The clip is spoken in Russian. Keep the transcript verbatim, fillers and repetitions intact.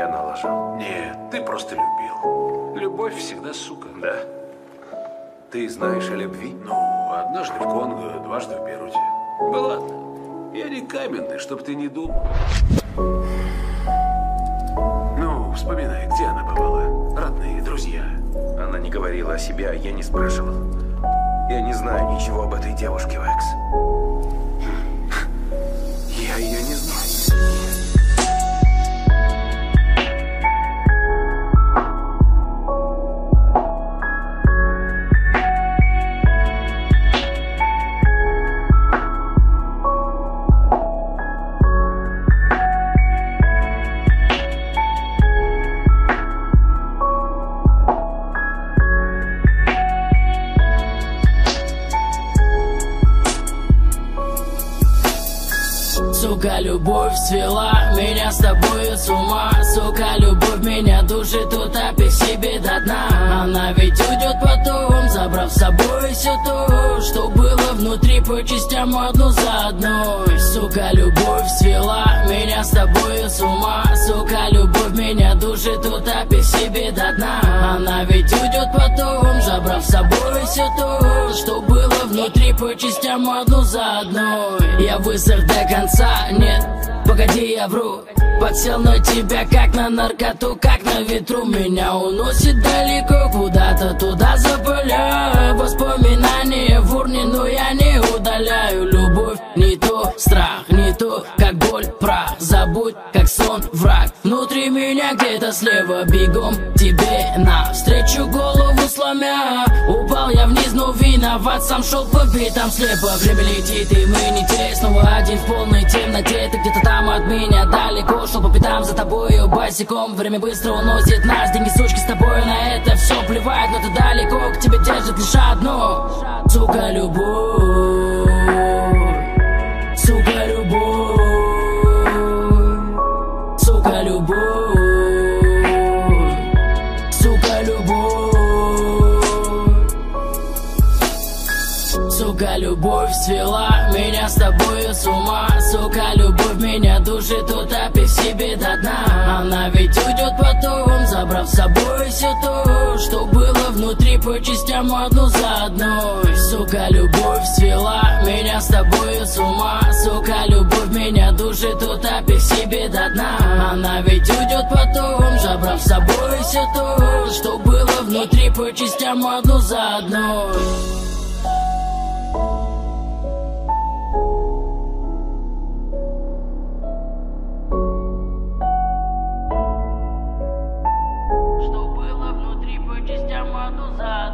я налажал. Нет, ты просто любил. Любовь всегда сука. Да. Ты знаешь о любви? Ну, однажды в Конго, дважды в Бейруте. Да ладно, я не каменный, чтоб ты не думал. Ну, вспоминай, где она бывала? Родные, друзья. Она не говорила о себе, а я не спрашивал. Я не знаю ничего об этой девушке, Векс. Я ее не знаю. Сука, любовь свела меня с тобой с ума. Сука, любовь меня душит, утопив себе до дна. Она ведь уйдет потом, забрав с собой все то, что было внутри, по частям одну за одной. Сука, любовь свела меня с тобой с ума. Сука, любовь меня душит, утопив себе до дна. Она ведь уйдет потом, забрав с собой все то, что было внутри, по частям одну за одной. Я высох до конца, нет, погоди, я вру. Подсел на тебя, как на наркоту, как на ветру. Меня уносит далеко, куда-то туда запыляю. Воспоминания в урне, но я не удаляю. Любовь не то, страх не то, как боль, прах. Забудь, как сон, враг. Внутри меня где-то слева, бегом тебе навстречу, голову сломя. Упал я вниз, но виноват, сам шел по битам слепо. Время летит, и мы не те, снова один в полной темноте. Ты где-то там от меня далеко, шел по пятам за тобою босиком. Время быстро уносит нас, деньги, сучки, с тобой на это все плевать. Но ты далеко, к тебе держит лишь одно. Сука, любовь. Сука, любовь. Сука, любовь. Сука, любовь. Сука, любовь свела меня с тобою с ума. Сука, любовь меня душит, утопив себе до дна. Она ведь уйдет потом, забрав с собой все то, что было внутри, по частям одну за одной. Сука, любовь свела меня с тобою с ума. Сука, любовь меня душит, утопив себе до дна. Она ведь уйдет потом, забрав с собой все то, что было внутри, по частям одну за одной. Что было внутри, по частям одну за